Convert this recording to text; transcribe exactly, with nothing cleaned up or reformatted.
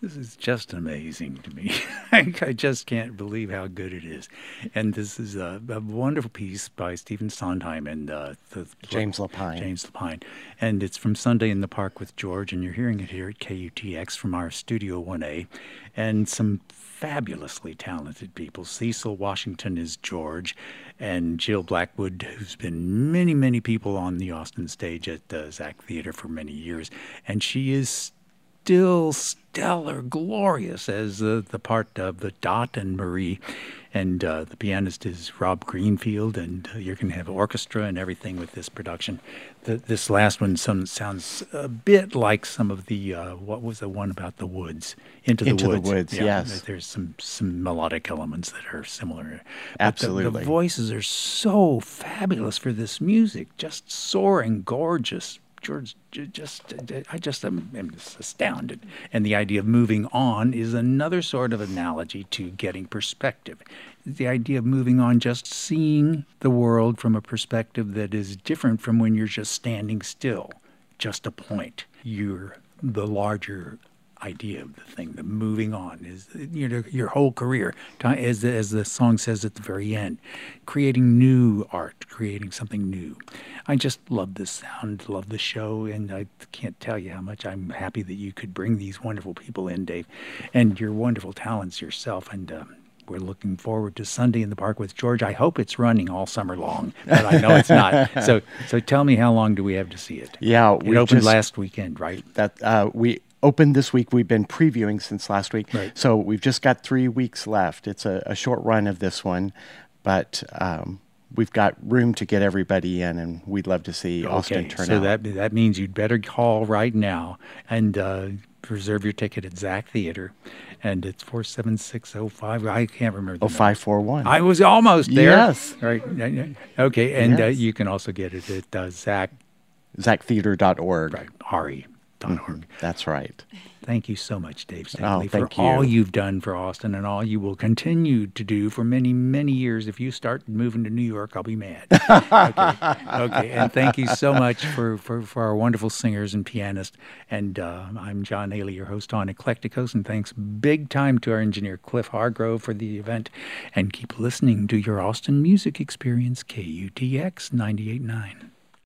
This is just amazing to me. I just can't believe how good it is. And this is a, a wonderful piece by Stephen Sondheim and uh, the, James Lapine. James Lapine. And it's from Sunday in the Park with George, and you're hearing it here at K U T X from our Studio one A. And some fabulously talented people. Cecil Washington is George, and Jill Blackwood, who's been many, many people on the Austin stage at the Zach Theater for many years. And she is still stellar, glorious as uh, the part of the Dot and Marie. And uh, the pianist is Rob Greenfield, and uh, you're going to have orchestra and everything with this production. The, this last one some, sounds a bit like some of the, uh, what was the one about the woods? Into the Into Woods. the Woods, yeah, yes. There's some, some melodic elements that are similar. But Absolutely. The, the voices are so fabulous for this music, just soaring, gorgeous. George, just, I just am, am just astounded. And the idea of moving on is another sort of analogy to getting perspective. The idea of moving on, just seeing the world from a perspective that is different from when you're just standing still, just a point. You're the larger idea of the thing, the moving on is you know, your whole career, as the, as the song says at the very end, creating new art, creating something new. I just love this sound, love the show, and I can't tell you how much I'm happy that you could bring these wonderful people in, Dave, and your wonderful talents yourself. And um, we're looking forward to Sunday in the Park with George. I hope it's running all summer long, but I know it's not. So, so tell me, how long do we have to see it? Yeah, it we opened just, last weekend, right? That uh, we. Opened this week. We've been previewing since last week. Right. So we've just got three weeks left. It's a, a short run of this one, but um, we've got room to get everybody in, and we'd love to see Austin Okay, turn so out. that that means you'd better call right now and uh, reserve your ticket at Zach Theater. And it's four seven six oh five. I can't remember the Oh, five four one. I was almost there. Yes. Right. Okay, and Yes. uh, you can also get it at uh, Zach. Zach Theater dot org. Right, Ari. Mm-hmm. That's right. Thank you so much, Dave Oh, Stanley, thank for you. all you've done for Austin and all you will continue to do for many, many years. If you start moving to New York, I'll be mad. okay, okay. And thank you so much for, for, for our wonderful singers and pianists. And uh, I'm John Ailey, your host on Eclecticos, and thanks big time to our engineer Cliff Hargrove for the event. And keep listening to your Austin music experience, K U T X ninety-eight point nine.